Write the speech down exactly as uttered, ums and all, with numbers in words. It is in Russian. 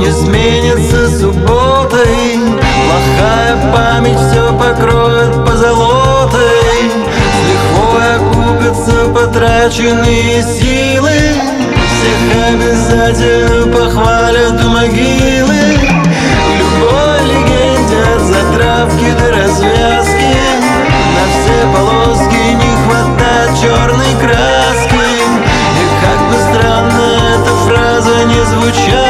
не сменится субботой. Плохая память все покроет позолотой. С лихвой окупятся потраченные силы. Всех обязательно похвалят у могилы. В любой легенде от затравки до развязки на все полоски не хватает черной краски. И как бы странно эта фраза не звучала,